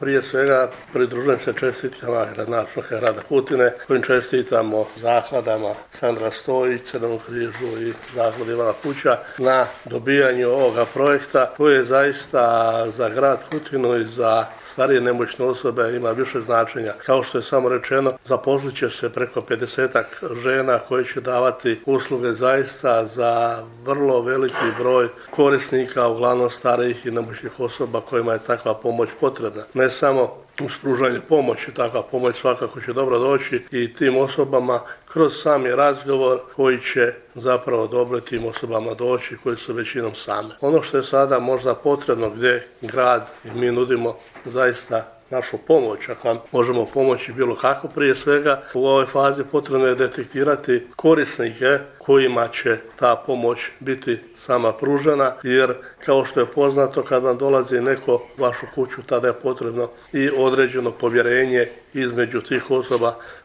Prije svega pridružujem se čestitkama gradonačelnika grada Kutine, kojim čestitamo zakladama Sandra Stojić, Crvenom križu i zakladi Ivana Kuća na dobijanju ovoga projekta koji je zaista za grad Kutinu i za starije nemoćne osobe ima više značenja. Kao što je samo rečeno, zaposlit će se preko 50 žena koje će davati usluge zaista za vrlo veliki broj korisnika, uglavnom starijih i nemoćnih osoba kojima je takva pomoć potrebna. Ne samo uz pružanje pomoći, takva pomoć svakako će dobro doći i tim osobama kroz sami razgovor koji će zapravo dobro tim osobama doći, koji su većinom same. Ono što je sada možda potrebno gdje grad i mi nudimo zaista našu pomoć, ako vam možemo pomoći bilo kako, prije svega u ovoj fazi potrebno je detektirati korisnike kojima će ta pomoć biti sama pružena, jer kao što je poznato kad vam dolazi neko u vašu kuću, tada je potrebno i određeno povjerenje između tih osoba